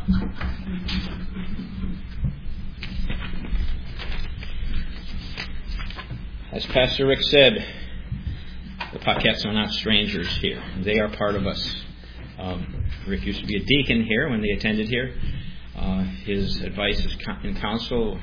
As Pastor Rick said, the Paquettes are not strangers here. They are part of us. Rick used to be a deacon here when they attended here. His advice and counsel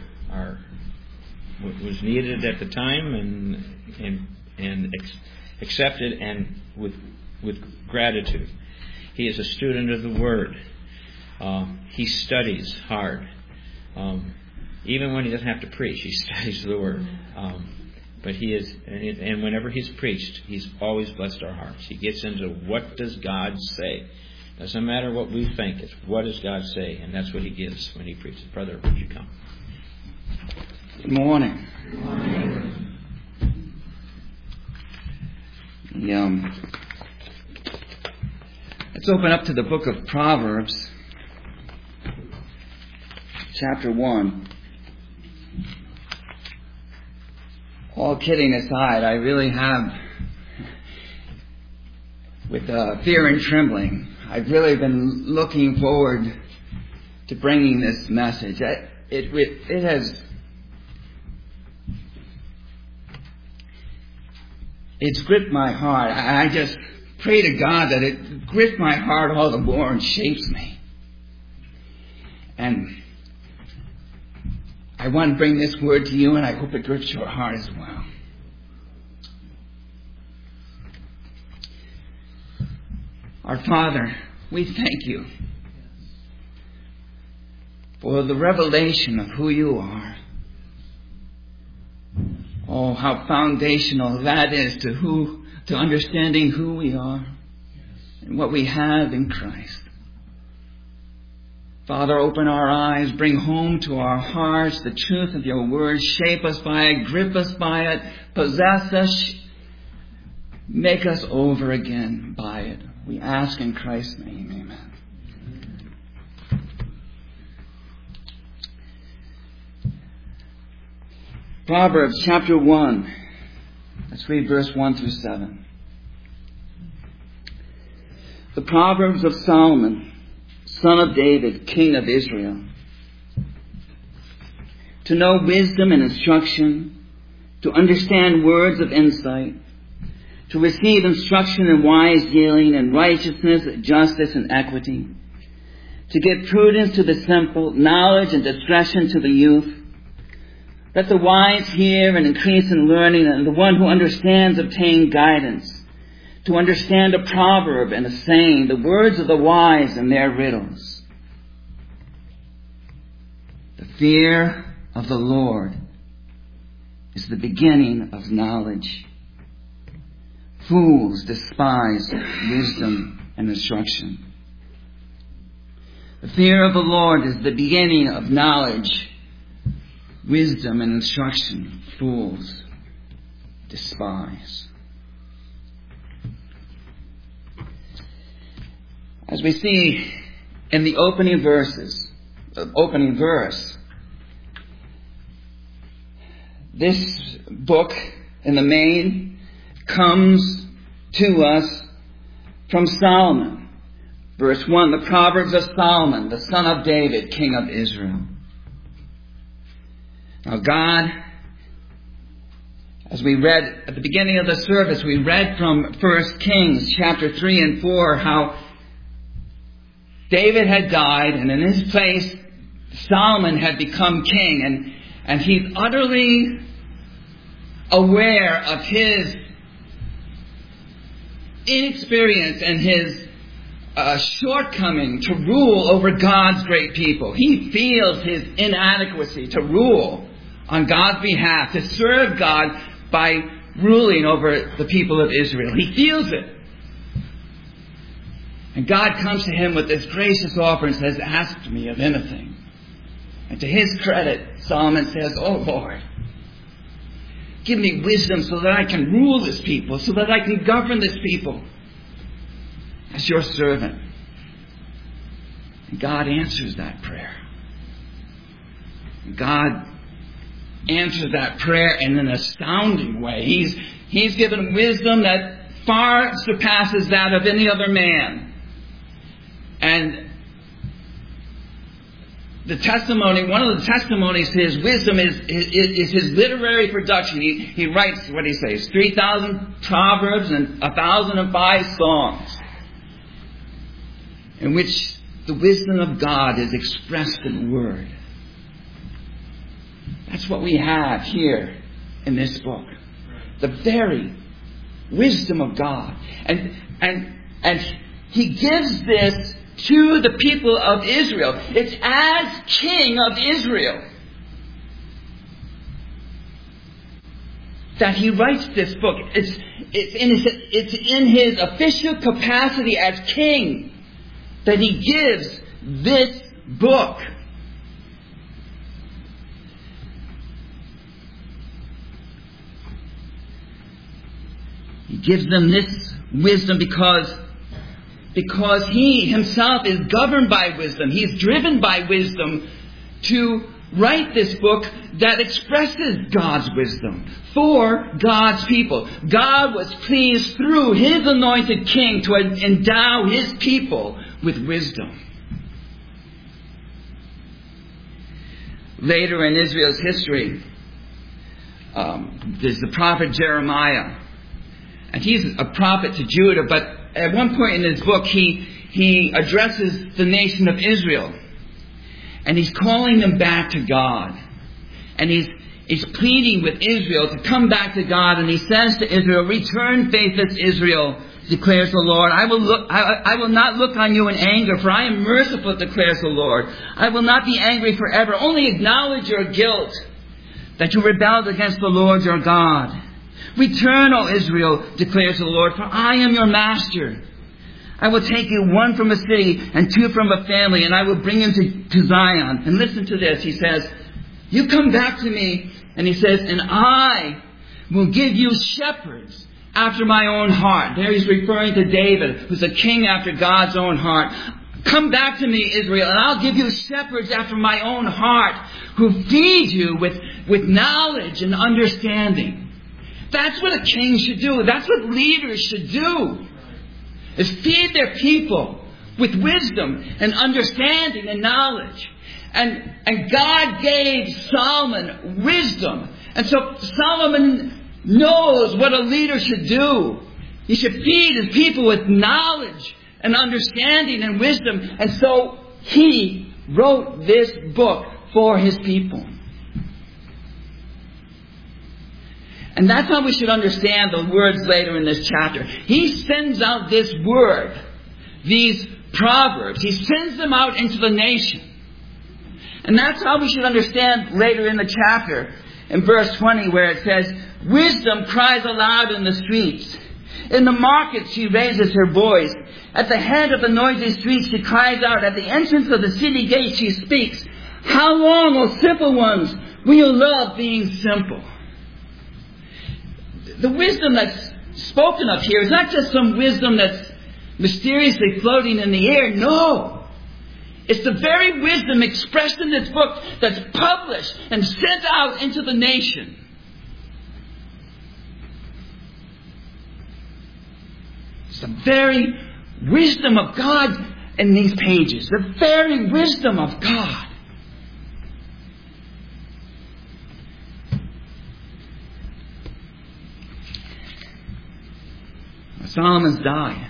was needed at the time and accepted and with gratitude. He is a student of the Word. He studies hard. Even when he doesn't have to preach, he studies the Word. But he is, and whenever he's preached, he's always blessed our hearts. He gets into what does God say. Doesn't matter what we think, it's what does God say, and that's what he gives when he preaches. Brother, would you come? Good morning. Good morning. Let's open up to the book of Proverbs, chapter 1. All kidding aside, I really have, with fear and trembling, I've really been looking forward to bringing this message. It's gripped my heart. I just pray to God that it grips my heart all the more and shapes me. And I want to bring this word to you, and I hope it grips your heart as well. Our Father, we thank you for the revelation of who you are. Oh, how foundational that is to understanding who we are and what we have in Christ. Father, open our eyes, bring home to our hearts the truth of your word, shape us by it, grip us by it, possess us, make us over again by it. We ask in Christ's name, amen. Proverbs chapter 1. Let's read verse 1 through 7. The Proverbs of Solomon, son of David, king of Israel. To know wisdom and instruction, to understand words of insight, to receive instruction in wise dealing and righteousness, justice and equity, to give prudence to the simple, knowledge and discretion to the youth. Let the wise hear and increase in learning, and the one who understands obtain guidance. To understand a proverb and a saying, the words of the wise and their riddles. The fear of the Lord is the beginning of knowledge. Fools despise wisdom and instruction. The fear of the Lord is the beginning of knowledge. Wisdom and instruction, fools despise. As we see in the opening verse, this book in the main comes to us from Solomon. Verse 1, the Proverbs of Solomon, the son of David, king of Israel. Now God, as we read at the beginning of the service, we read from 1 Kings chapter 3 and 4 how David had died, and in his place Solomon had become king, and he's utterly aware of his inexperience and his shortcoming to rule over God's great people. He feels his inadequacy to rule on God's behalf, to serve God by ruling over the people of Israel. He feels it. And God comes to him with this gracious offer and says, ask me of anything. And to his credit, Solomon says, oh Lord, give me wisdom so that I can rule this people, so that I can govern this people as your servant. And God answers that prayer. God answers that prayer in an astounding way. He's given wisdom that far surpasses that of any other man. And the testimony, one of the testimonies to his wisdom is his literary production. He writes, what he says, 3,000 proverbs and 1,005 songs, in which the wisdom of God is expressed in word. That's what we have here in this book. The very wisdom of God. And he gives this to the people of Israel. It's as king of Israel that he writes this book. It's in his official capacity as king that he gives this book. He gives them this wisdom because he himself is governed by wisdom. He's driven by wisdom to write this book that expresses God's wisdom for God's people. God was pleased through his anointed king to endow his people with wisdom. Later in Israel's history, there's the prophet Jeremiah. And he's a prophet to Judah, but at one point in his book, he addresses the nation of Israel. And he's calling them back to God. And he's pleading with Israel to come back to God. And he says to Israel, "Return, faithless Israel, declares the Lord. I will not look on you in anger, for I am merciful, declares the Lord. I will not be angry forever. Only acknowledge your guilt, that you rebelled against the Lord your God. Return, O Israel, declares the Lord, for I am your master. I will take you one from a city and two from a family, and I will bring you to Zion." And listen to this. He says, "You come back to me," and he says, "and I will give you shepherds after my own heart." There he's referring to David, who's a king after God's own heart. "Come back to me, Israel, and I'll give you shepherds after my own heart, who feed you with knowledge and understanding." That's what a king should do. That's what leaders should do. Is feed their people with wisdom and understanding and knowledge. And God gave Solomon wisdom. And so Solomon knows what a leader should do. He should feed his people with knowledge and understanding and wisdom. And so he wrote this book for his people. And that's how we should understand the words later in this chapter. He sends out this word, these proverbs. He sends them out into the nation. And that's how we should understand later in the chapter, in verse 20, where it says, "Wisdom cries aloud in the streets. In the market she raises her voice. At the head of the noisy streets she cries out. At the entrance of the city gate she speaks. How long, O simple ones, will you love being simple?" The wisdom that's spoken of here is not just some wisdom that's mysteriously floating in the air. No. It's the very wisdom expressed in this book that's published and sent out into the nation. It's the very wisdom of God in these pages. The very wisdom of God. Solomon's died.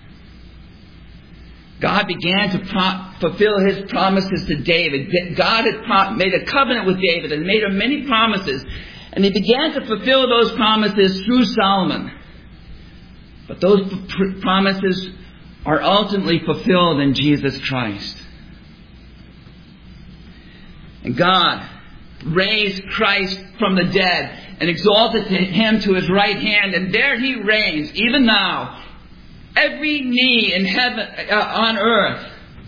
God began to fulfill his promises to David. God had made a covenant with David and made him many promises. And he began to fulfill those promises through Solomon. But those promises are ultimately fulfilled in Jesus Christ. And God raised Christ from the dead and exalted him to his right hand, and there he reigns, even now. Every knee in heaven, on earth,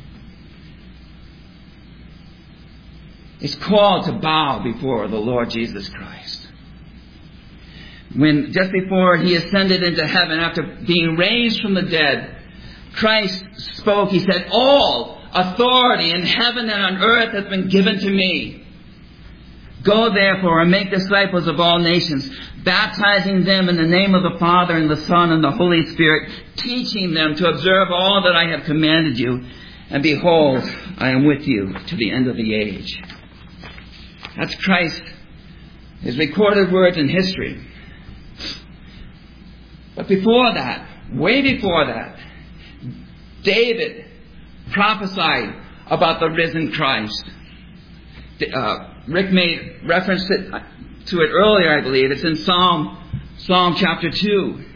is called to bow before the Lord Jesus Christ. When just before he ascended into heaven, after being raised from the dead, Christ spoke. He said, "All authority in heaven and on earth has been given to me. Go therefore and make disciples of all nations, baptizing them in the name of the Father and the Son and the Holy Spirit, teaching them to observe all that I have commanded you. and behold, I am with you to the end of the age. That's Christ, his recorded words in history. But before that, way before that, David prophesied about the risen Christ. Rick made reference to it earlier, I believe. It's in Psalm chapter 2,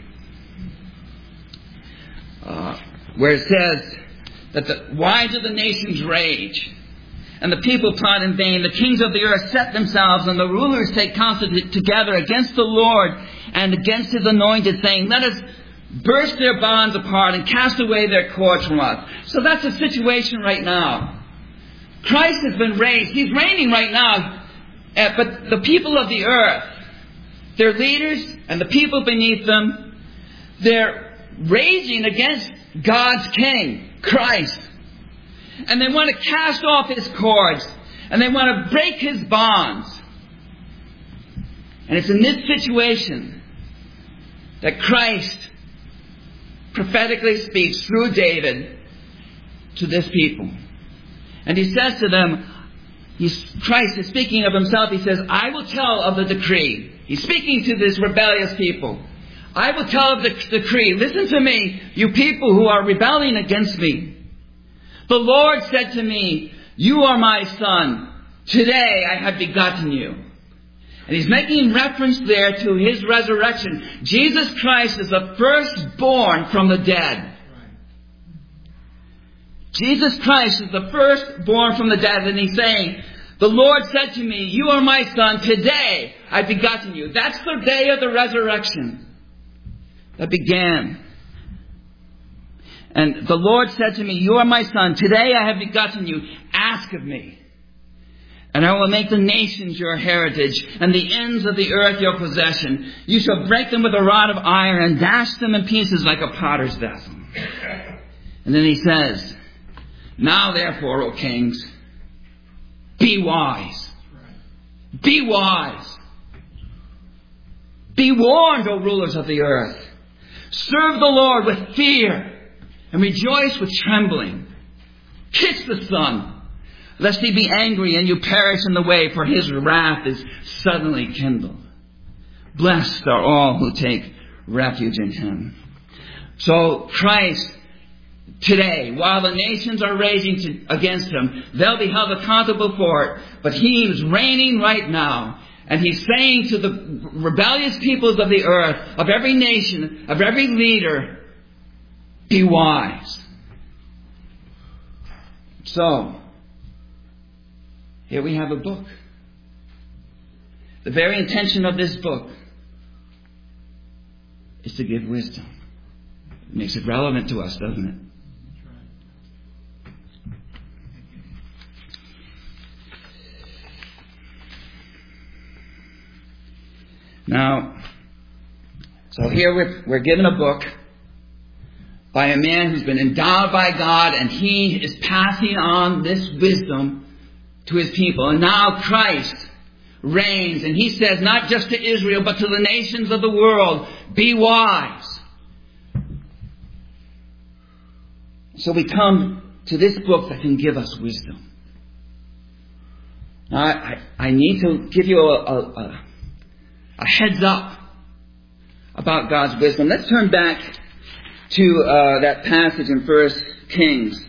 where it says that the wives of the nations rage, and the people plot in vain. The kings of the earth set themselves, and the rulers take counsel together against the Lord and against his anointed, saying, let us burst their bonds apart and cast away their cords from us. So that's the situation right now. Christ has been raised. He's reigning right now. But the people of the earth, their leaders and the people beneath them, they're raging against God's King, Christ. And they want to cast off his cords. And they want to break his bonds. And it's in this situation that Christ prophetically speaks through David to this people. And he says to them, Christ is speaking of himself. He says, I will tell of the decree. He's speaking to this rebellious people. I will tell of the decree. Listen to me, you people who are rebelling against me. The Lord said to me, you are my son. Today I have begotten you. And he's making reference there to his resurrection. Jesus Christ is the firstborn from the dead. Jesus Christ is the firstborn from the dead. And he's saying, the Lord said to me, you are my son. Today I've begotten you. That's the day of the resurrection that began. And the Lord said to me, you are my son. Today I have begotten you. Ask of me. And I will make the nations your heritage, and the ends of the earth your possession. You shall break them with a rod of iron, and dash them in pieces like a potter's vessel. And then he says, now therefore, O kings, be wise. Be wise. Be warned, O rulers of the earth. Serve the Lord with fear, and rejoice with trembling. Kiss the Son, lest he be angry and you perish in the way, for his wrath is suddenly kindled. Blessed are all who take refuge in him. So Christ, today, while the nations are raging against him, they'll be held accountable for it. But he is reigning right now. And he's saying to the rebellious peoples of the earth, of every nation, of every leader, be wise. So, here we have a book. The very intention of this book is to give wisdom. It makes it relevant to us, doesn't it? Now, so here we're given a book by a man who's been endowed by God, and he is passing on this wisdom to his people. And now Christ reigns, and he says not just to Israel, but to the nations of the world, be wise. So we come to this book that can give us wisdom. Now, I need to give you a heads up about God's wisdom. Let's turn back to that passage in 1 Kings.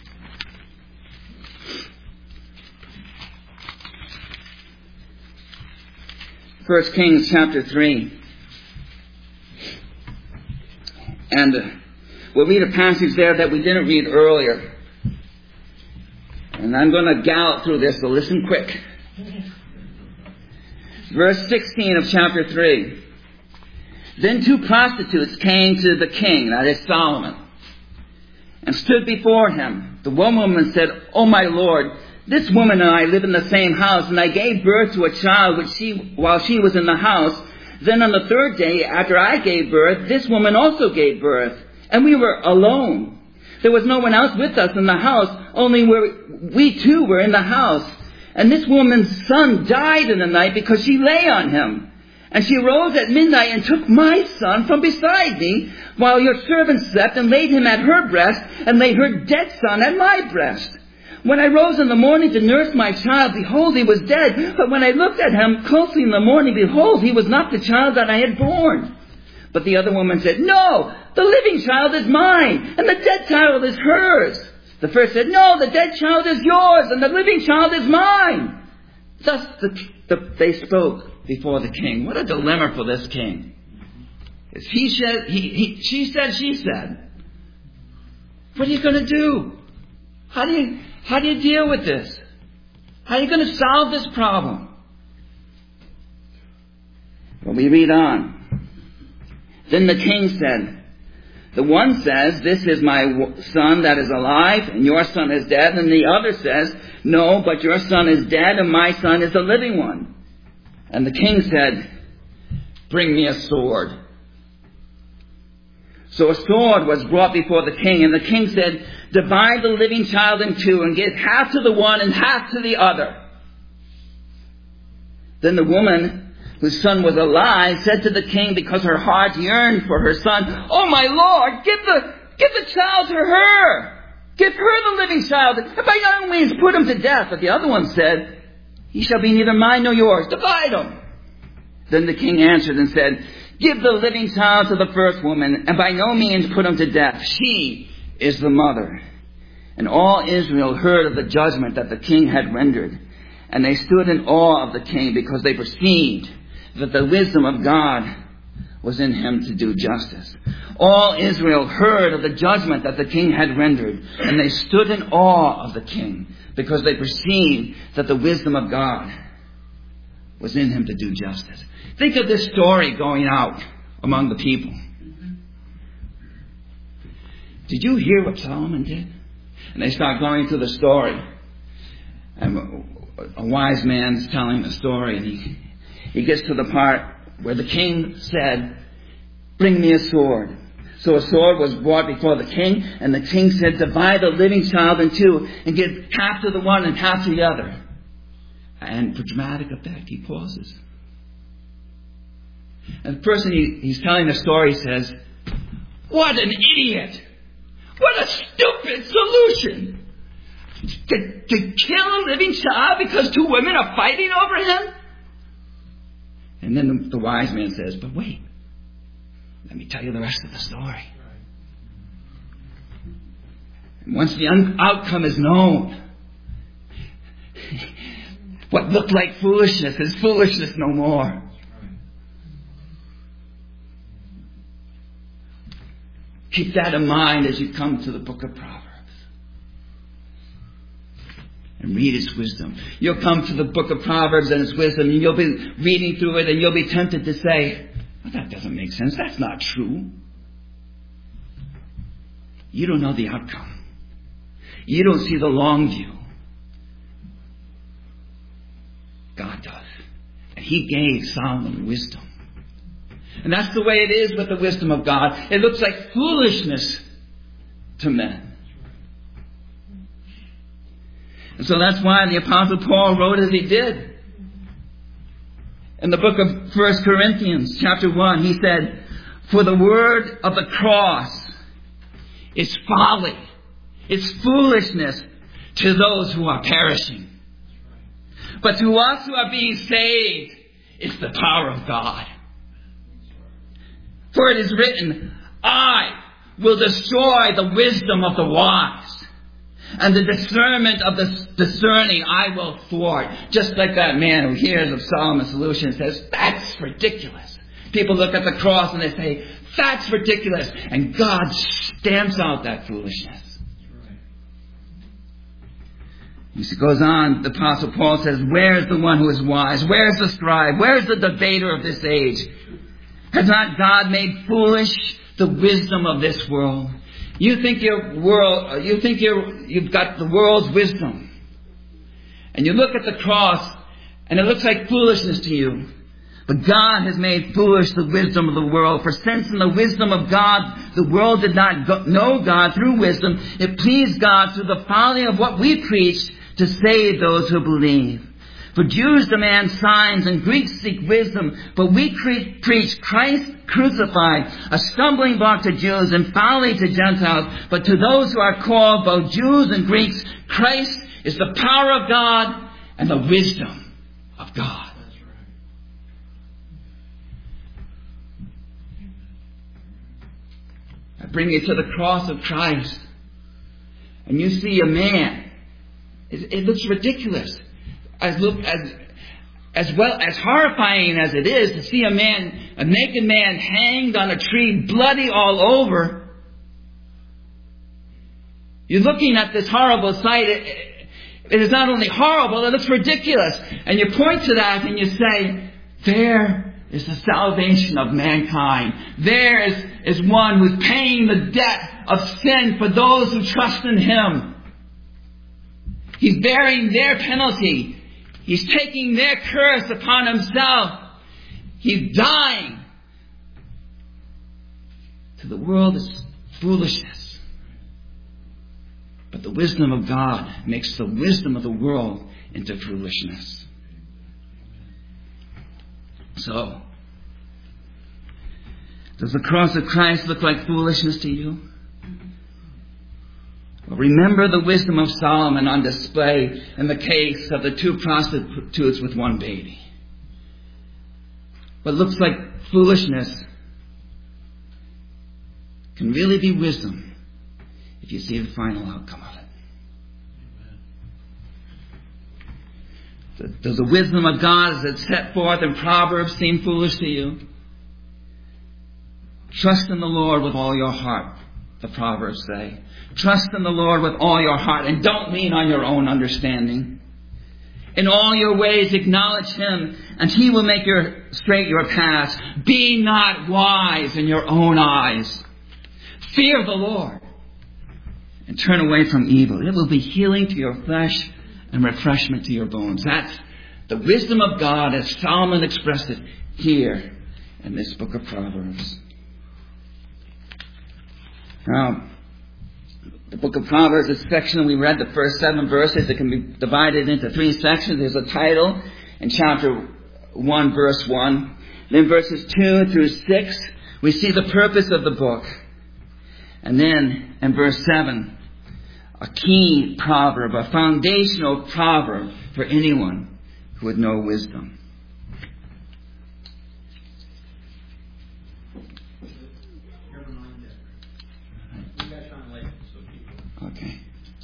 1 Kings chapter 3. And we'll read a passage there that we didn't read earlier. And I'm going to gallop through this, so listen quick. Verse 16 of chapter 3. Then two prostitutes came to the king, that is Solomon, and stood before him. The one woman said, "O my lord, this woman and I live in the same house, and I gave birth to a child while she was in the house. Then on the third day after I gave birth, this woman also gave birth, and we were alone. There was no one else with us in the house, only we two were in the house. And this woman's son died in the night because she lay on him. And she rose at midnight and took my son from beside me, while your servant slept, and laid him at her breast, and laid her dead son at my breast. When I rose in the morning to nurse my child, behold, he was dead. But when I looked at him closely in the morning, behold, he was not the child that I had born. But the other woman said, no, the living child is mine, and the dead child is hers. The first said, no, the dead child is yours, and the living child is mine. Thus they spoke before the king. What a dilemma for this king. She said. What are you going to do? How do you deal with this? How are you going to solve this problem? Well, we read on. Then the king said, the one says, this is my son that is alive, and your son is dead. And the other says, no, but your son is dead, and my son is the living one. And the king said, bring me a sword. So a sword was brought before the king, and the king said, divide the living child in two, and give half to the one and half to the other. Then the woman, whose son was alive, said to the king, because her heart yearned for her son, oh my lord, give the child to her. Give her the living child, and by no means put him to death. But the other one said, he shall be neither mine nor yours. Divide him. Then the king answered and said, give the living child to the first woman, and by no means put him to death. She is the mother. And all Israel heard of the judgment that the king had rendered. And they stood in awe of the king, because they perceived that the wisdom of God was in him to do justice. All Israel heard of the judgment that the king had rendered. And they stood in awe of the king, because they perceived that the wisdom of God was in him to do justice. Think of this story going out among the people. Did you hear what Solomon did? And they start going through the story. And a wise man's telling the story, and he gets to the part where the king said, bring me a sword. So a sword was brought before the king, and the king said, divide the living child in two, and give half to the one and half to the other. And for dramatic effect, he pauses. And the person he's telling the story says, what an idiot! What a stupid solution! To kill a living child because two women are fighting over him? And then the wise man says, but wait, let me tell you the rest of the story. And once the outcome is known, what looked like foolishness is foolishness no more. Keep that in mind as you come to the book of Proverbs. And read its wisdom. You'll come to the book of Proverbs and its wisdom, and you'll be reading through it, and you'll be tempted to say, well, that doesn't make sense. That's not true. You don't know the outcome. You don't see the long view. God does. And He gave Solomon wisdom. And that's the way it is with the wisdom of God. It looks like foolishness to men. And so that's why the Apostle Paul wrote as he did. In the book of 1 Corinthians chapter 1, he said, for the word of the cross is folly. It's foolishness to those who are perishing. But to us who are being saved, it's the power of God. For it is written, I will destroy the wisdom of the wise, and the discernment of the discerning I will thwart. Just like that man who hears of Solomon's solution and says, that's ridiculous. People look at the cross and they say, that's ridiculous. And God stamps out that foolishness. As it goes on, the Apostle Paul says, where's the one who is wise? Where's the scribe? Where's the debater of this age? Has not God made foolish the wisdom of this world? You think you've got the world's wisdom. And you look at the cross and it looks like foolishness to you. But God has made foolish the wisdom of the world. For since in the wisdom of God, the world did not know God through wisdom, it pleased God through the folly of what we preached to save those who believe. For Jews demand signs and Greeks seek wisdom, but we preach Christ crucified, a stumbling block to Jews and folly to Gentiles. But to those who are called, both Jews and Greeks, Christ is the power of God and the wisdom of God. That's right. I bring you to the cross of Christ, and you see a man. It looks ridiculous. As well as horrifying as it is to see a naked man hanged on a tree, bloody all over. You're looking at this horrible sight. It is not only horrible, it looks ridiculous. And you point to that and you say, there is the salvation of mankind. There is one who's paying the debt of sin for those who trust in Him. He's bearing their penalty. He's taking their curse upon Himself. He's dying. To the world is foolishness. But the wisdom of God makes the wisdom of the world into foolishness. So, does the cross of Christ look like foolishness to you? Well, remember the wisdom of Solomon on display in the case of the two prostitutes with one baby. What looks like foolishness can really be wisdom if you see the final outcome of it. Does the wisdom of God as it's set forth in Proverbs seem foolish to you? Trust in the Lord with all your heart, the Proverbs say. Trust in the Lord with all your heart and don't lean on your own understanding. In all your ways acknowledge Him and He will make straight your paths. Be not wise in your own eyes. Fear the Lord and turn away from evil. It will be healing to your flesh and refreshment to your bones. That's the wisdom of God as Solomon expressed it here in this book of Proverbs. Now, the book of Proverbs is a section we read the first 7 verses. It can be divided into 3 sections. There's a title in chapter 1, verse 1. Then verses 2 through 6, we see the purpose of the book. And then in verse 7, a key proverb, a foundational proverb for anyone who would know wisdom. Okay.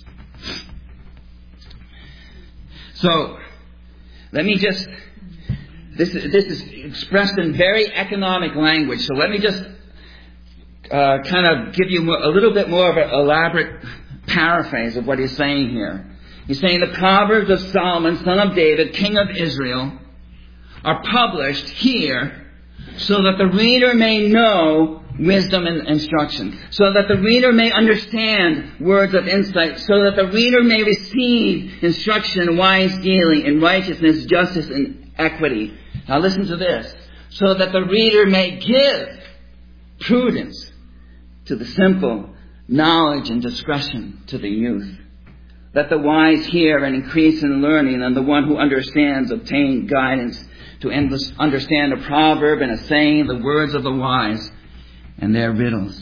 So, let me just, this is expressed in very economic language, so let me just kind of give you a little bit more of an elaborate paraphrase of what he's saying here. He's saying the Proverbs of Solomon, son of David, king of Israel, are published here so that the reader may know wisdom and instruction, so that the reader may understand words of insight, so that the reader may receive instruction in wise dealing, in righteousness, justice, and equity. Now listen to this. So that the reader may give prudence to the simple, knowledge and discretion to the youth. Let the wise hear and increase in learning, and the one who understands obtain guidance to understand a proverb and a saying, the words of the wise and their riddles.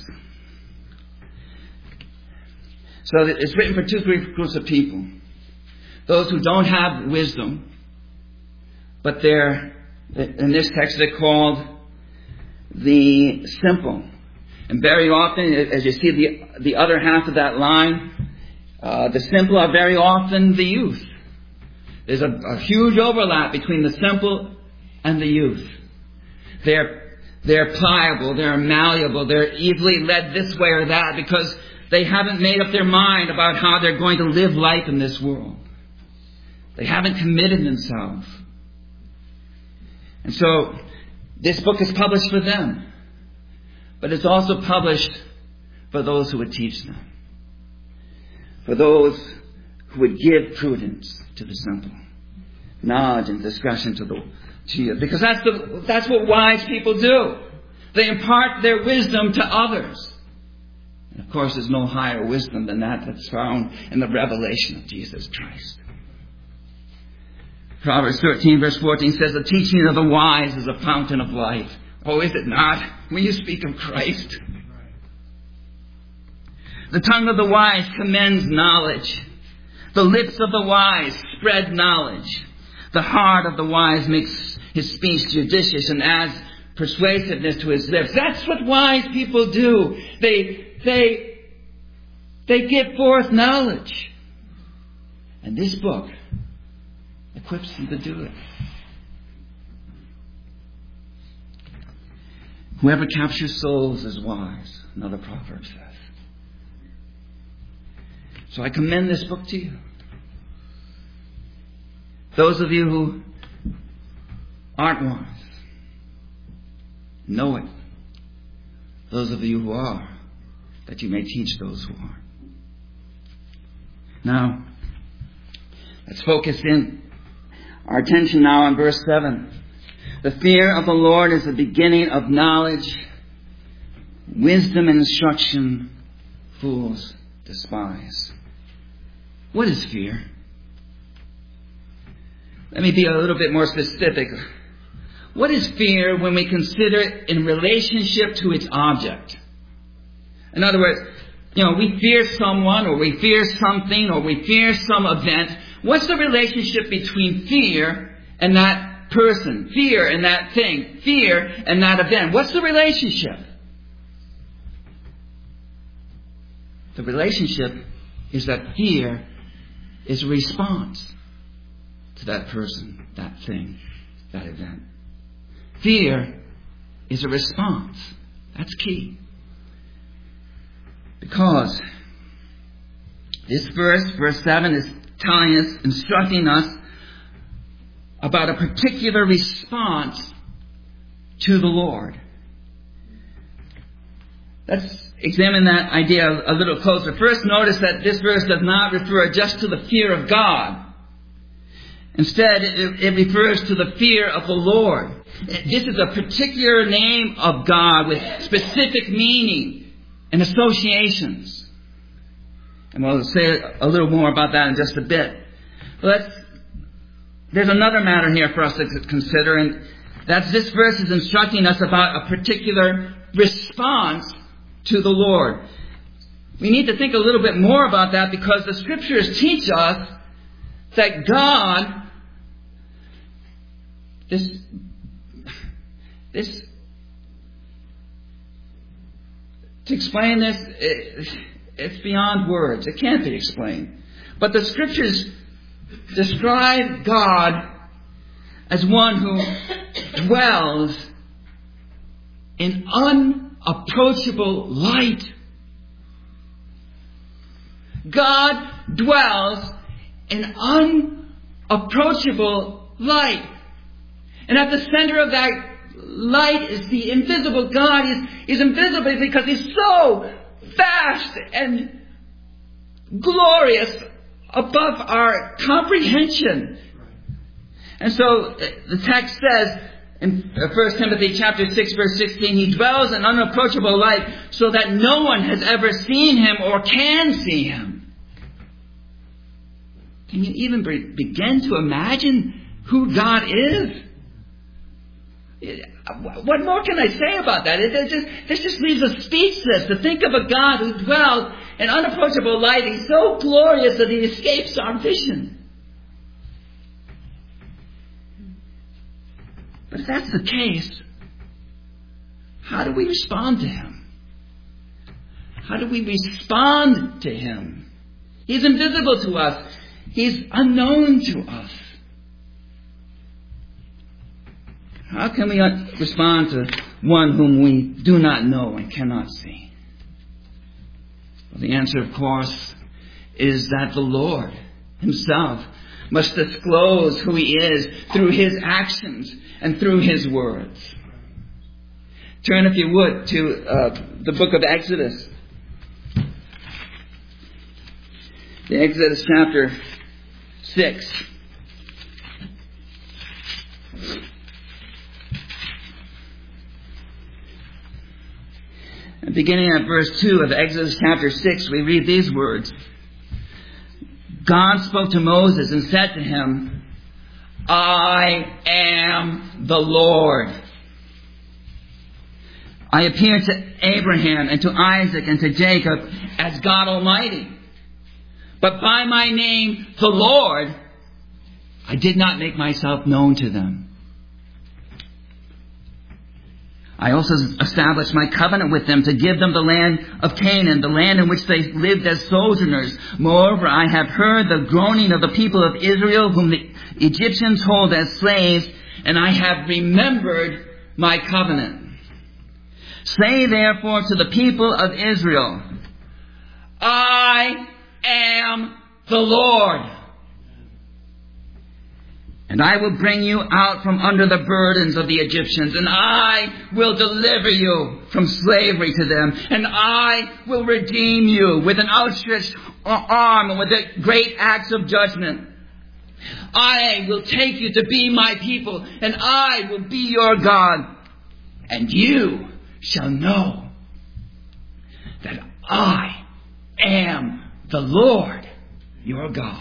So it's written for 2 groups of people. Those who don't have wisdom, but in this text they're called the simple. And very often, as you see the other half of that line, the simple are very often the youth. There's a huge overlap between the simple and the youth. They're pliable, they're malleable, they're easily led this way or that because they haven't made up their mind about how they're going to live life in this world. They haven't committed themselves. And so, this book is published for them. But it's also published for those who would teach them. For those who would give prudence to the simple. Knowledge and discretion to you. Because that's what wise people do. They impart their wisdom to others. And of course, there's no higher wisdom than that's found in the revelation of Jesus Christ. Proverbs 13 verse 14 says, the teaching of the wise is a fountain of life. Oh, is it not? When you speak of Christ. The tongue of the wise commends knowledge. The lips of the wise spread knowledge. The heart of the wise makes his speech judicious and adds persuasiveness to his lips. That's what wise people do. They give forth knowledge. And this book equips them to do it. Whoever captures souls is wise, another proverb says. So I commend this book to you. Those of you who aren't wise, know it. Those of you who are, that you may teach those who aren't. Now, let's focus in our attention now on verse 7. The fear of the Lord is the beginning of knowledge. Wisdom and instruction fools despise. What is fear? Let me be a little bit more specific. What is fear when we consider it in relationship to its object? In other words, we fear someone, or we fear something, or we fear some event. What's the relationship between fear and that person? Fear and that thing? Fear and that event? What's the relationship? The relationship is that fear is a response to that person, that thing, that event. Fear is a response. That's key. Because this verse 7, is telling us, instructing us about a particular response to the Lord. Let's examine that idea a little closer. First, notice that this verse does not refer just to the fear of God. Instead, it refers to the fear of the Lord. This is a particular name of God with specific meaning and associations. And we'll say a little more about that in just a bit. There's another matter here for us to consider, and that's this verse is instructing us about a particular response to the Lord. We need to think a little bit more about that, because the Scriptures teach us that God, this to explain this, it's beyond words. It can't be explained. But the Scriptures describe God as one who dwells in unapproachable light. God dwells in unapproachable light. And at the center of that light is the invisible God. He's invisible because He's so vast and glorious above our comprehension. And so the text says in 1 Timothy chapter 6 verse 16, He dwells in unapproachable light so that no one has ever seen Him or can see Him. Can you even begin to imagine who God is? What more can I say about that? This just leaves us speechless, to think of a God who dwells in unapproachable light. He's so glorious that He escapes our vision. But if that's the case, how do we respond to Him? How do we respond to Him? He's invisible to us. He's unknown to us. How can we respond to one whom we do not know and cannot see? Well, the answer, of course, is that the Lord Himself must disclose who He is through His actions and through His words. Turn, if you would, to the book of Exodus. The Exodus chapter 6. And beginning at verse 2 of Exodus chapter 6, we read these words. God spoke to Moses and said to him, I am the Lord. I appeared to Abraham and to Isaac and to Jacob as God Almighty. But by my name, the Lord, I did not make myself known to them. I also established my covenant with them to give them the land of Canaan, the land in which they lived as sojourners. Moreover, I have heard the groaning of the people of Israel, whom the Egyptians hold as slaves, and I have remembered my covenant. Say therefore to the people of Israel, I am the Lord. And I will bring you out from under the burdens of the Egyptians, and I will deliver you from slavery to them, and I will redeem you with an outstretched arm and with great acts of judgment. I will take you to be my people, and I will be your God, and you shall know that I am the Lord your God.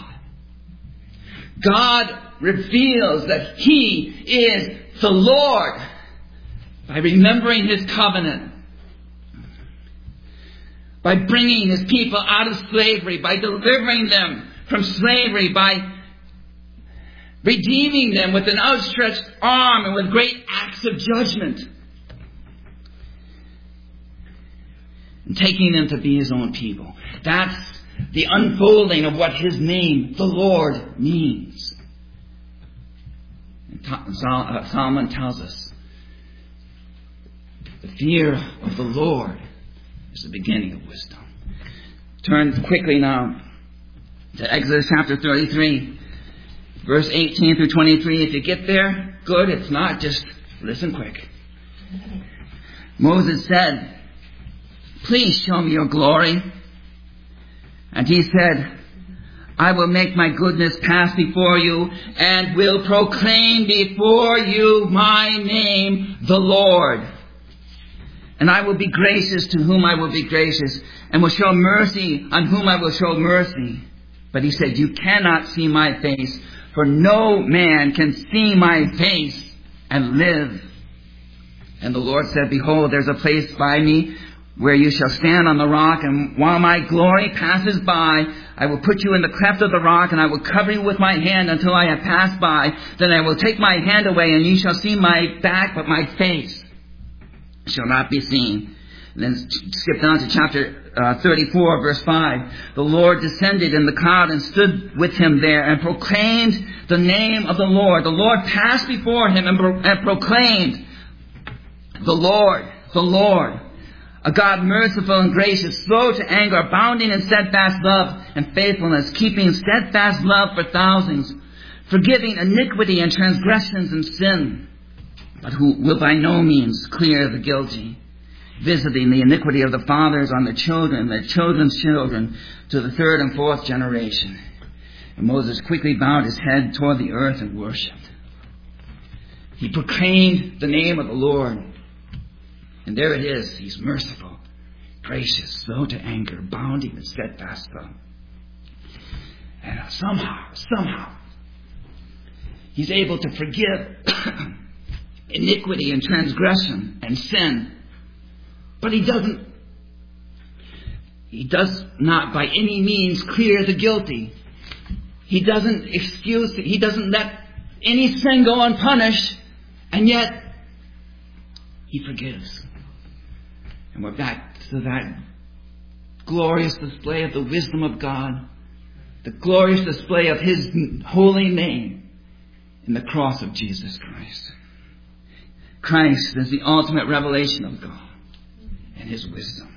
God reveals that He is the Lord by remembering His covenant, by bringing His people out of slavery, by delivering them from slavery, by redeeming them with an outstretched arm and with great acts of judgment, and taking them to be His own people. That's the unfolding of what His name, the Lord, means. Solomon tells us the fear of the Lord is the beginning of wisdom. Turn quickly now to Exodus chapter 33, verse 18 through 23. If you get there, good. If not, just listen quick. Moses said, "Please show me your glory." And he said, "I will make my goodness pass before you and will proclaim before you my name, the Lord. And I will be gracious to whom I will be gracious, and will show mercy on whom I will show mercy." But he said, "You cannot see my face, for no man can see my face and live." And the Lord said, "Behold, there's a place by me where you shall stand on the rock, and while my glory passes by, I will put you in the cleft of the rock, and I will cover you with my hand until I have passed by. Then I will take my hand away, and you shall see my back, but my face shall not be seen." And then skip down to chapter 34, verse 5. The Lord descended in the cloud and stood with him there and proclaimed the name of the Lord. The Lord passed before him and proclaimed, "The Lord, the Lord, a God merciful and gracious, slow to anger, abounding in steadfast love and faithfulness, keeping steadfast love for thousands, forgiving iniquity and transgressions and sin, but who will by no means clear the guilty, visiting the iniquity of the fathers on the children, their children's children, to the third and fourth generation." And Moses quickly bowed his head toward the earth and worshipped. He proclaimed the name of the Lord. And there it is. He's merciful, gracious, slow to anger, abounding in steadfast love. And somehow, He's able to forgive iniquity and transgression and sin. But He does not by any means clear the guilty. He doesn't excuse, He doesn't let any sin go unpunished, and yet He forgives. And we're back to that glorious display of the wisdom of God, the glorious display of His holy name in the cross of Jesus Christ. Christ is the ultimate revelation of God and His wisdom.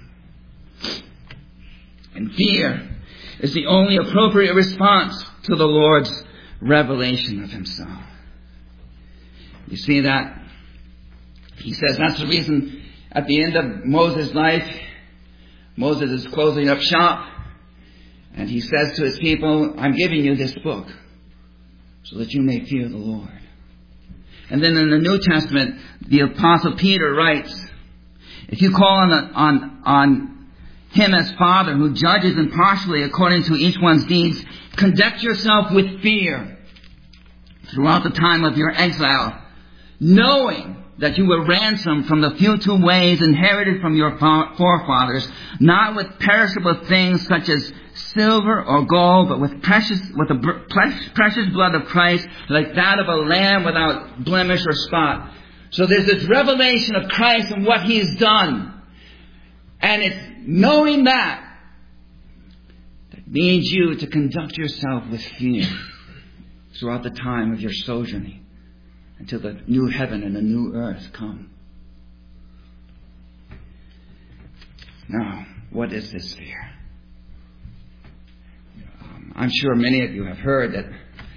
And fear is the only appropriate response to the Lord's revelation of Himself. You see that? He says that's the reason at the end of Moses' life, Moses is closing up shop, and he says to his people, "I'm giving you this book so that you may fear the Lord." And then in the New Testament, the Apostle Peter writes, "If you call on Him as Father, who judges impartially according to each one's deeds, conduct yourself with fear. throughout the time of your exile, knowing that you were ransomed from the futile ways inherited from your forefathers, not with perishable things such as silver or gold, but with the precious blood of Christ, like that of a lamb without blemish or spot. So there's this revelation of Christ and what He's done. And it's knowing that needs you to conduct yourself with fear throughout the time of your sojourning until the new heaven and the new earth come. Now, what is this fear? I'm sure many of you have heard that,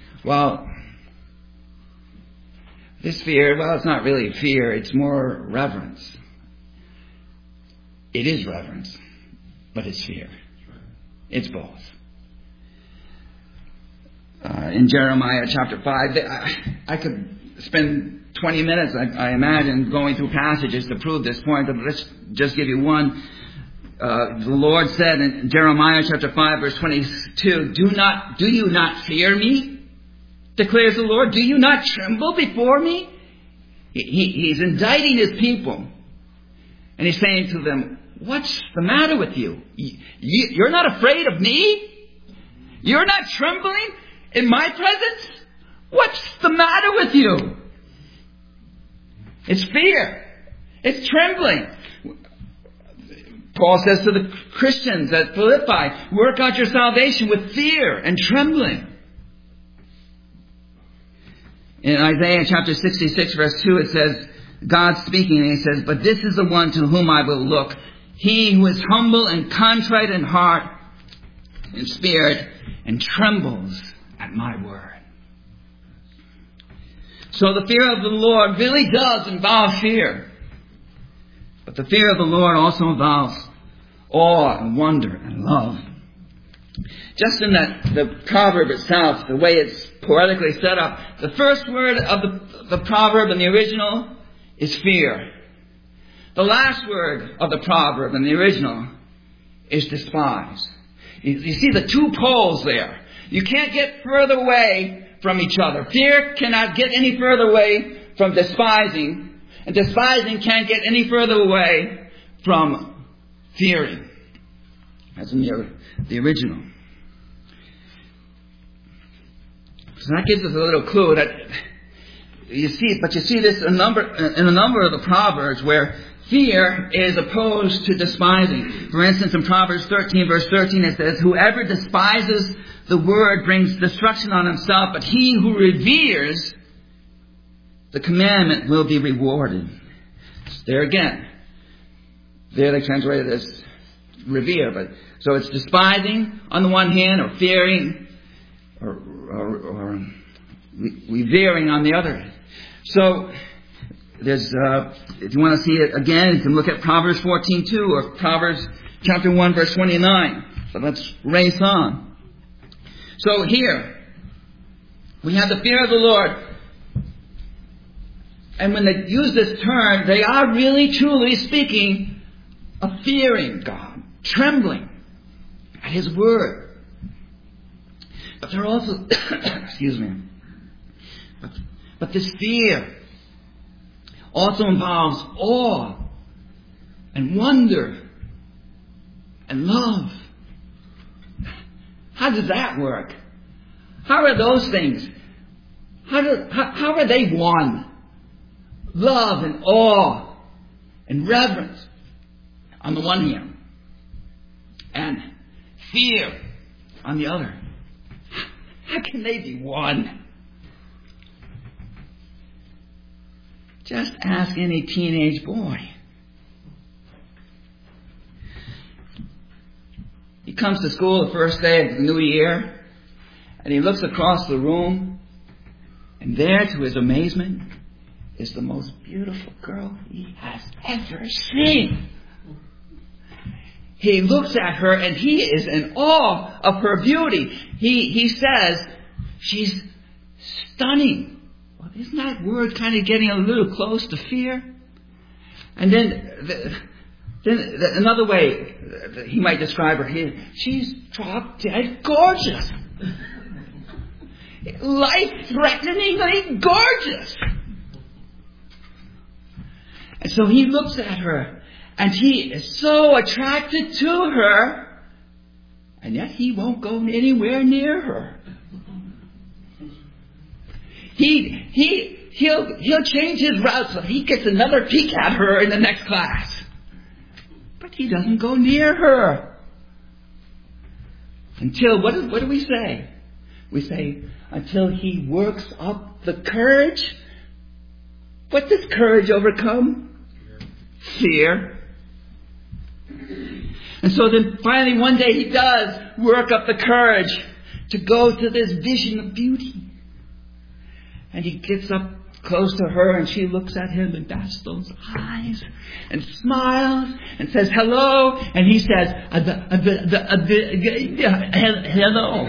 this fear, it's not really fear, it's more reverence. It is reverence, but it's fear. It's both. In Jeremiah chapter 5, I could spend 20 minutes, I imagine, going through passages to prove this point, but let's just give you one. The Lord said in Jeremiah chapter 5 verse 22, Do you not fear me? Declares the Lord. Do you not tremble before me? He's indicting His people. And He's saying to them, what's the matter with you? You're not afraid of me? You're not trembling in my presence? What's the matter with you? It's fear. It's trembling. Paul says to the Christians at Philippi, work out your salvation with fear and trembling. In Isaiah chapter 66 verse 2 it says, God speaking, and He says, but this is the one to whom I will look. He who is humble and contrite in heart and spirit and trembles at my word. So the fear of the Lord really does involve fear. But the fear of the Lord also involves awe and wonder and love. Just in the proverb itself, the way it's poetically set up, the first word of the proverb in the original is fear. The last word of the proverb in the original is despise. You see the two poles there. You can't get further away from each other. Fear cannot get any further away from despising, and despising can't get any further away from fearing. That's in the original. So that gives us a little clue that you see this in a number of the Proverbs where fear is opposed to despising. For instance, in Proverbs 13 verse 13 it says, whoever despises the word brings destruction on himself, but he who reveres the commandment will be rewarded. There again. There they translated as revere, but so it's despising on the one hand, or fearing, or revering on the other. So there's if you want to see it again, you can look at Proverbs 14:2 or Proverbs chapter 1 verse 29. So let's race on. So here we have the fear of the Lord. And when they use this term, they are really truly speaking of fearing God, trembling at His word. But they're also, excuse me, but this fear also involves awe and wonder and love. How does that work? How are those things? How are they one? Love and awe and reverence on the one hand, and fear on the other. How can they be one? Just ask any teenage boy. He comes to school the first day of the new year, and he looks across the room, and there, to his amazement, is the most beautiful girl he has ever seen. He looks at her and he is in awe of her beauty. He says, she's stunning. Well, isn't that word kind of getting a little close to fear? And then another way he might describe her here, she's drop dead gorgeous. life-threateningly gorgeous. And so he looks at her, and he is so attracted to her, and yet he won't go anywhere near her. He'll change his route so he gets another peek at her in the next class. But he doesn't go near her. Until, what do we say? We say, until he works up the courage. What does courage overcome? Fear. And so then finally one day he does work up the courage to go to this vision of beauty. And he gets up close to her and she looks at him and bats those eyes and smiles and says hello. And he says, hello.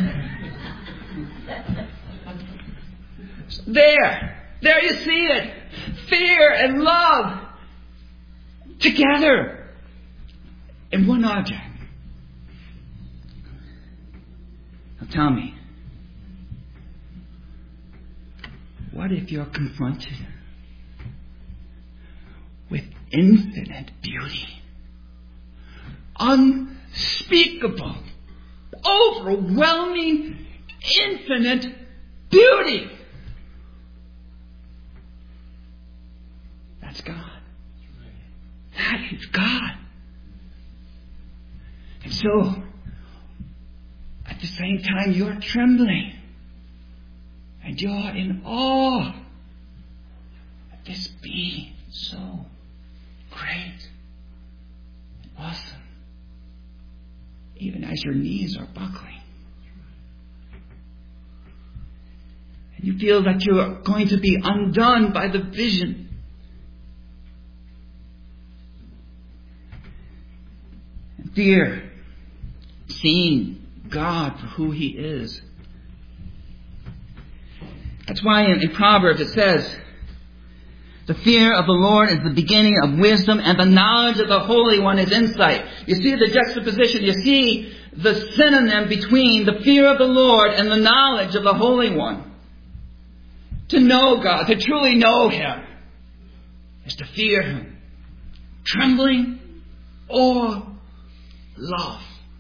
There you see it. Fear and love together in one object. Now tell me, what if you're confronted with infinite beauty? Unspeakable, overwhelming, infinite beauty. That's God. That is God. And so, at the same time, you're trembling. And you're in awe at this being so great and awesome. Even as your knees are buckling. And you feel that you're going to be undone by the vision. And fear, seeing God for who He is. That's why in Proverbs it says, the fear of the Lord is the beginning of wisdom, and the knowledge of the Holy One is insight. You see the juxtaposition. You see the synonym between the fear of the Lord and the knowledge of the Holy One. To know God, to truly know Him, is to fear Him. Trembling or love.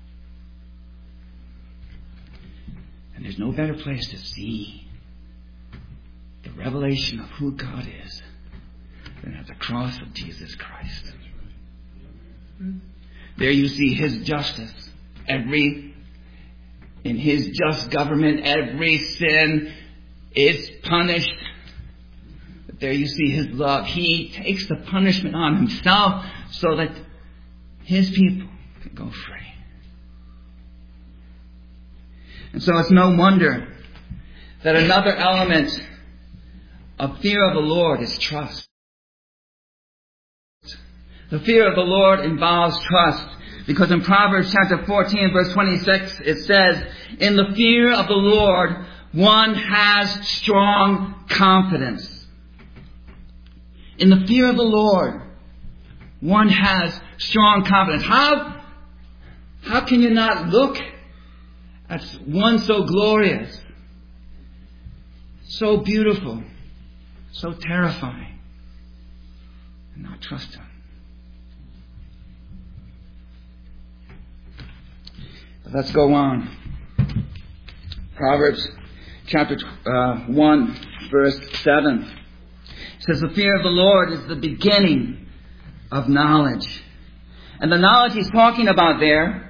And there's no better place to see the revelation of who God is than at the cross of Jesus Christ. There you see His justice. In His just government, every sin is punished. But there you see His love. He takes the punishment on Himself so that His people can go free. And so it's no wonder that another element of fear of the Lord is trust. The fear of the Lord involves trust. Because in Proverbs chapter 14 verse 26 it says, in the fear of the Lord one has strong confidence. In the fear of the Lord one has strong confidence. How can you not look at one so glorious, so beautiful, so terrifying, and not trust Him? But let's go on. Proverbs chapter 1, verse 7. It says, the fear of the Lord is the beginning of knowledge. And the knowledge he's talking about there,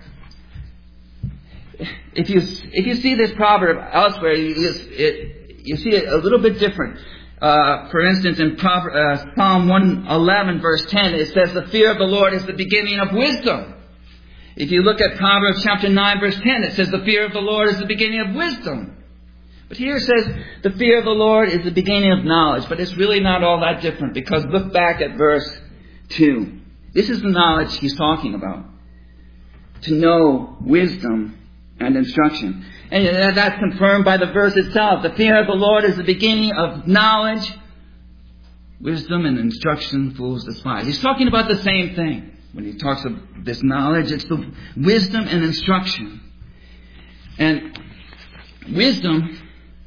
if you see this proverb elsewhere, you see it a little bit different. For instance, in Psalm 111, verse 10, it says, the fear of the Lord is the beginning of wisdom. If you look at Proverbs chapter 9, verse 10, it says, the fear of the Lord is the beginning of wisdom. But here it says, the fear of the Lord is the beginning of knowledge. But it's really not all that different, because look back at verse 2. This is the knowledge he's talking about. To know wisdom and instruction. And that's confirmed by the verse itself. The fear of the Lord is the beginning of knowledge. Wisdom and instruction fools despise. He's talking about the same thing. When he talks of this knowledge, it's the wisdom and instruction. And wisdom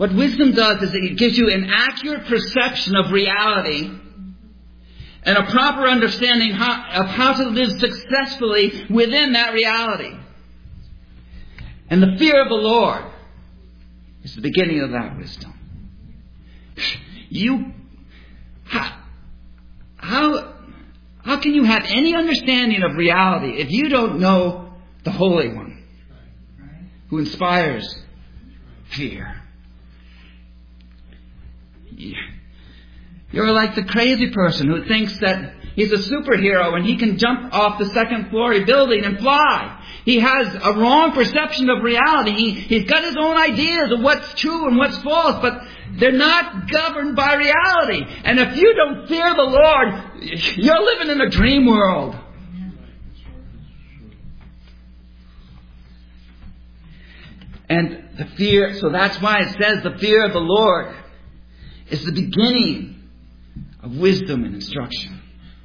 What wisdom does is it gives you an accurate perception of reality and a proper understanding of how to live successfully within that reality. And the fear of the Lord is the beginning of that wisdom. How can you have any understanding of reality if you don't know the Holy One who inspires fear? You're like the crazy person who thinks that he's a superhero and he can jump off the second-story building and fly. He has a wrong perception of reality. He's got his own ideas of what's true and what's false, but they're not governed by reality. And if you don't fear the Lord, you're living in a dream world. And the fear, so that's why it says the fear of the Lord is the beginning of wisdom and instruction.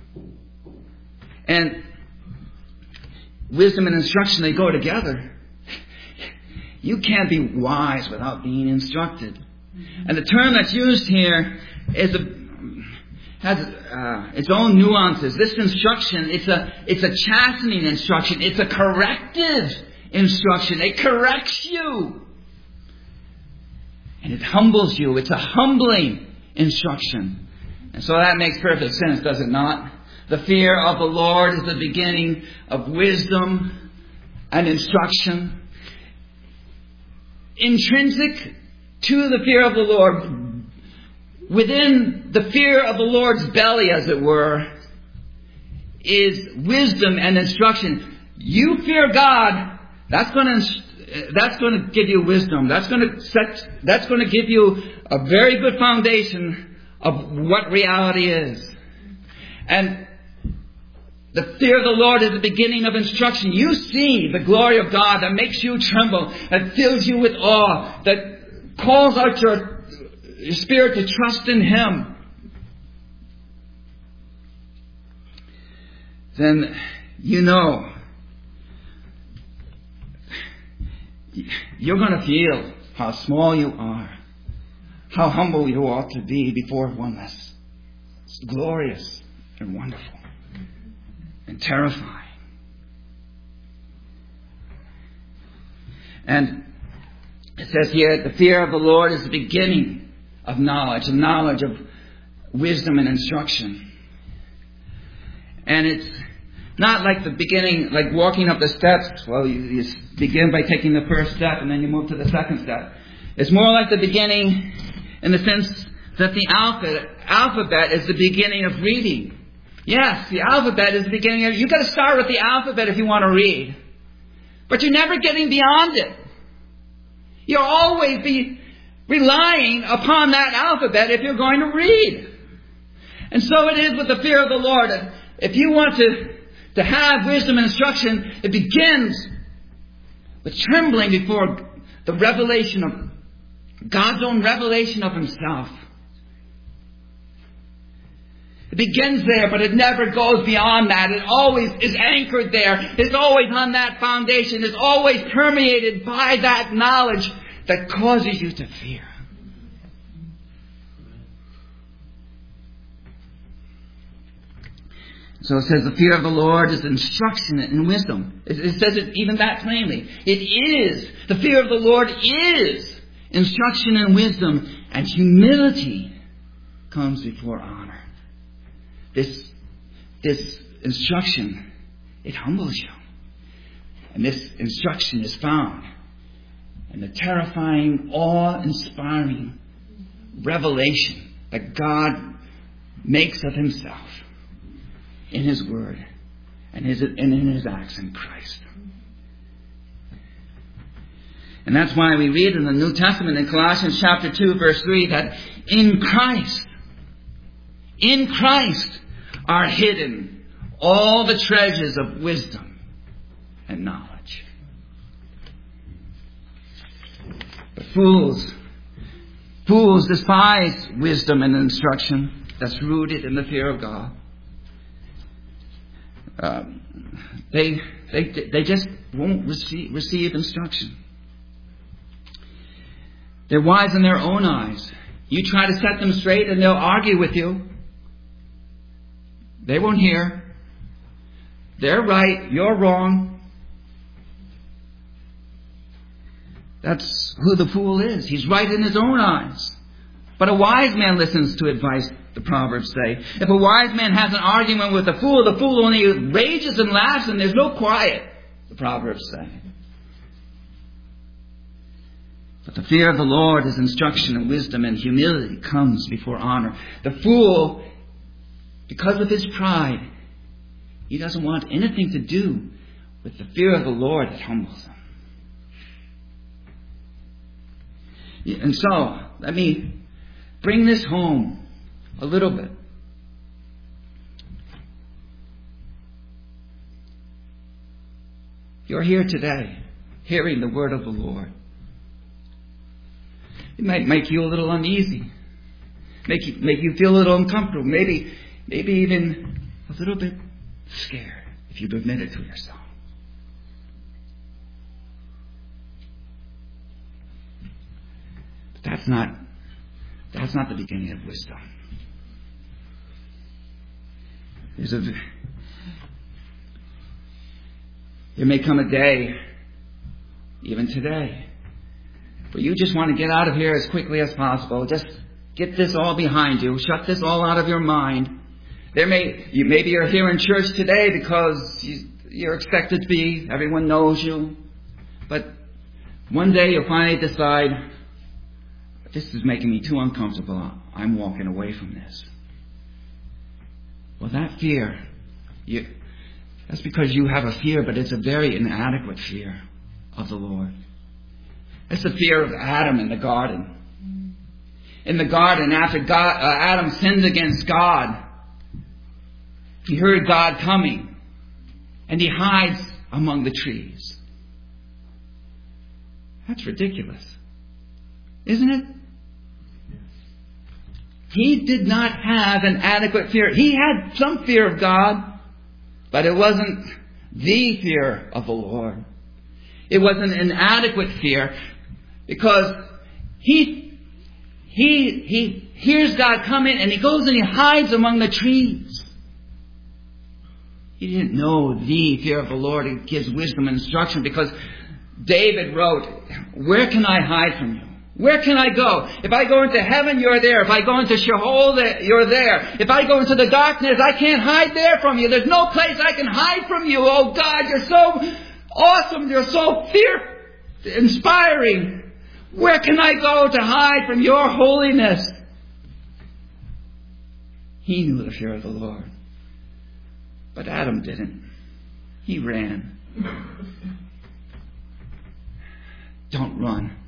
And wisdom and instruction, they go together. You can't be wise without being instructed. And the term that's used here has its own nuances. This instruction, it's a chastening instruction. It's a corrective instruction. It corrects you. And it humbles you. It's a humbling instruction. And so that makes perfect sense, does it not? The fear of the Lord is the beginning of wisdom and instruction. Intrinsic to the fear of the Lord, within the fear of the Lord's belly, as it were, is wisdom and instruction. You fear God, that's going to give you wisdom. That's going to give you a very good foundation of what reality is. And the fear of the Lord is the beginning of instruction. You see the glory of God that makes you tremble, that fills you with awe, that calls out your spirit to trust in Him. Then you know you're going to feel how small you are, how humble you ought to be before one that's glorious and wonderful and terrifying. And it says here, the fear of the Lord is the beginning of knowledge of wisdom and instruction. And it's not like the beginning, like walking up the steps. Well, you begin by taking the first step and then you move to the second step. It's more like the beginning in the sense that the alphabet is the beginning of reading. Yes, the alphabet is the beginning of... You've got to start with the alphabet if you want to read. But you're never getting beyond it. You'll always be relying upon that alphabet if you're going to read. And so it is with the fear of the Lord. If you want to have wisdom and instruction, it begins with trembling before the revelation of God's own revelation of Himself. It begins there, but it never goes beyond that. It always is anchored there. It's always on that foundation. It's always permeated by that knowledge that causes you to fear. So it says the fear of the Lord is instruction and wisdom. It says it even that plainly. It is. The fear of the Lord is instruction and wisdom, and humility comes before honor. This instruction, it humbles you. And this instruction is found in the terrifying, awe-inspiring revelation that God makes of Himself in His Word and in His acts in Christ. And that's why we read in the New Testament in Colossians chapter 2 verse 3 that in Christ are hidden all the treasures of wisdom and knowledge. But fools despise wisdom and instruction that's rooted in the fear of God. They just won't receive instruction. They're wise in their own eyes. You try to set them straight and they'll argue with you. They won't hear. They're right, you're wrong. That's who the fool is. He's right in his own eyes. But a wise man listens to advice, the Proverbs say. If a wise man has an argument with a fool, the fool only rages and laughs and there's no quiet, the Proverbs say. But the fear of the Lord is instruction and wisdom, and humility comes before honor. The fool, because of his pride, he doesn't want anything to do with the fear of the Lord that humbles him. And so, let me bring this home a little bit. You're here today, hearing the word of the Lord. It might make you a little uneasy, make you feel a little uncomfortable, maybe even a little bit scared if you've admitted to yourself. But that's not the beginning of wisdom. There may come a day, even today, where you just want to get out of here as quickly as possible. Just get this all behind you. Shut this all out of your mind. Maybe you're here in church today because you're expected to be. Everyone knows you. But one day you'll finally decide, this is making me too uncomfortable. I'm walking away from this. Well, that fear, that's because you have a fear, but it's a very inadequate fear of the Lord. It's the fear of Adam in the garden. In the garden, after Adam sinned against God, he heard God coming, and he hides among the trees. That's ridiculous, isn't it? He did not have an adequate fear. He had some fear of God, but it wasn't the fear of the Lord. It was an inadequate fear because he hears God coming and he goes and he hides among the trees. He didn't know the fear of the Lord. It gives wisdom and instruction because David wrote, where can I hide from you? Where can I go? If I go into heaven, you're there. If I go into Sheol, you're there. If I go into the darkness, I can't hide there from you. There's no place I can hide from you. Oh God, you're so awesome. You're so inspiring. Where can I go to hide from your holiness? He knew the fear of the Lord. But Adam didn't. He ran. Don't run.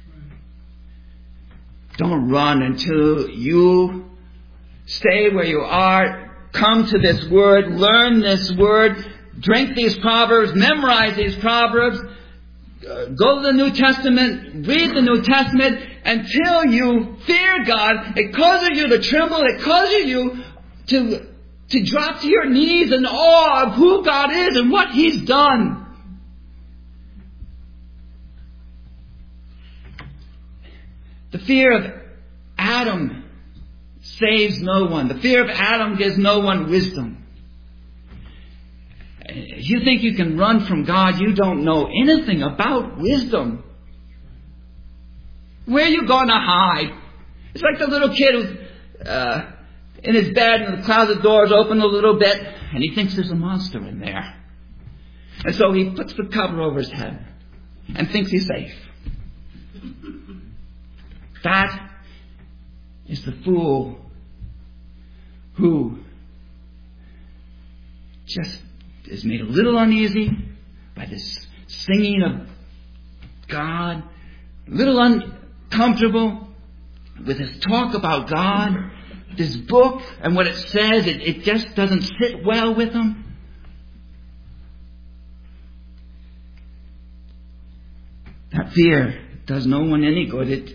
Don't run until you stay where you are. Come to this word. Learn this word. Drink these proverbs. Memorize these proverbs. Go to the New Testament. Read the New Testament until you fear God. It causes you to tremble. It causes you to drop to your knees in awe of who God is and what He's done. The fear of Adam saves no one. The fear of Adam gives no one wisdom. If you think you can run from God, you don't know anything about wisdom. Where are you going to hide? It's like the little kid who's in his bed and the closet doors open a little bit and he thinks there's a monster in there. And so he puts the cover over his head and thinks he's safe. That is the fool who just is made a little uneasy by this singing of God, a little uncomfortable with his talk about God, this book and what it says. It just doesn't sit well with him. That fear does no one any good.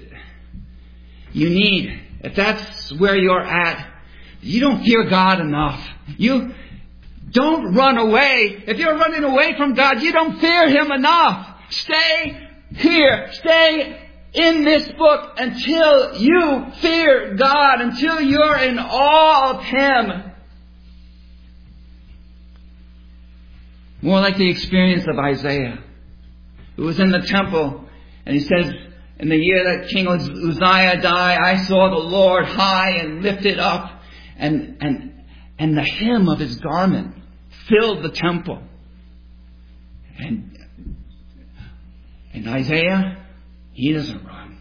If that's where you're at, you don't fear God enough. You don't run away. If you're running away from God, you don't fear Him enough. Stay here. Stay in this book until you fear God, until you're in awe of Him. More like the experience of Isaiah, who was in the temple, and he says, in the year that King Uzziah died, I saw the Lord high and lifted up, and the hem of his garment filled the temple. And Isaiah, he doesn't run.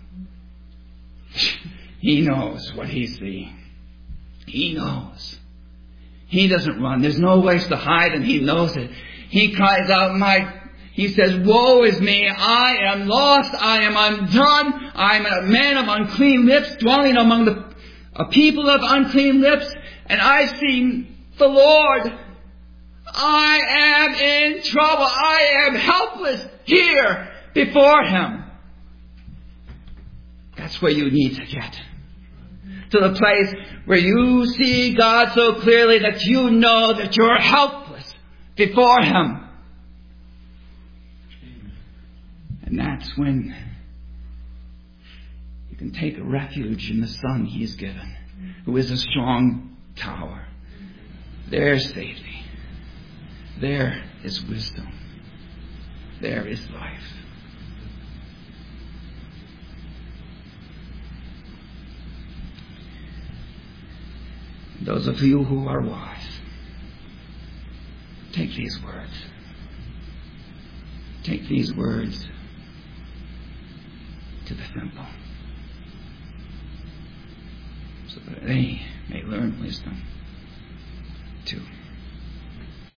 He knows what he's seeing. He knows. He doesn't run. There's no place to hide, and he knows it. He cries out, he says, woe is me, I am lost, I am undone, I am a man of unclean lips, dwelling among a people of unclean lips, and I see the Lord. I am in trouble, I am helpless here before Him. That's where you need to get. To the place where you see God so clearly that you know that you're helpless before Him. And that's when you can take a refuge in the Son He's given, who is a strong tower. There's safety. There is wisdom. There is life. Those of you who are wise, take these words. Take these words to the temple, so that they may learn wisdom.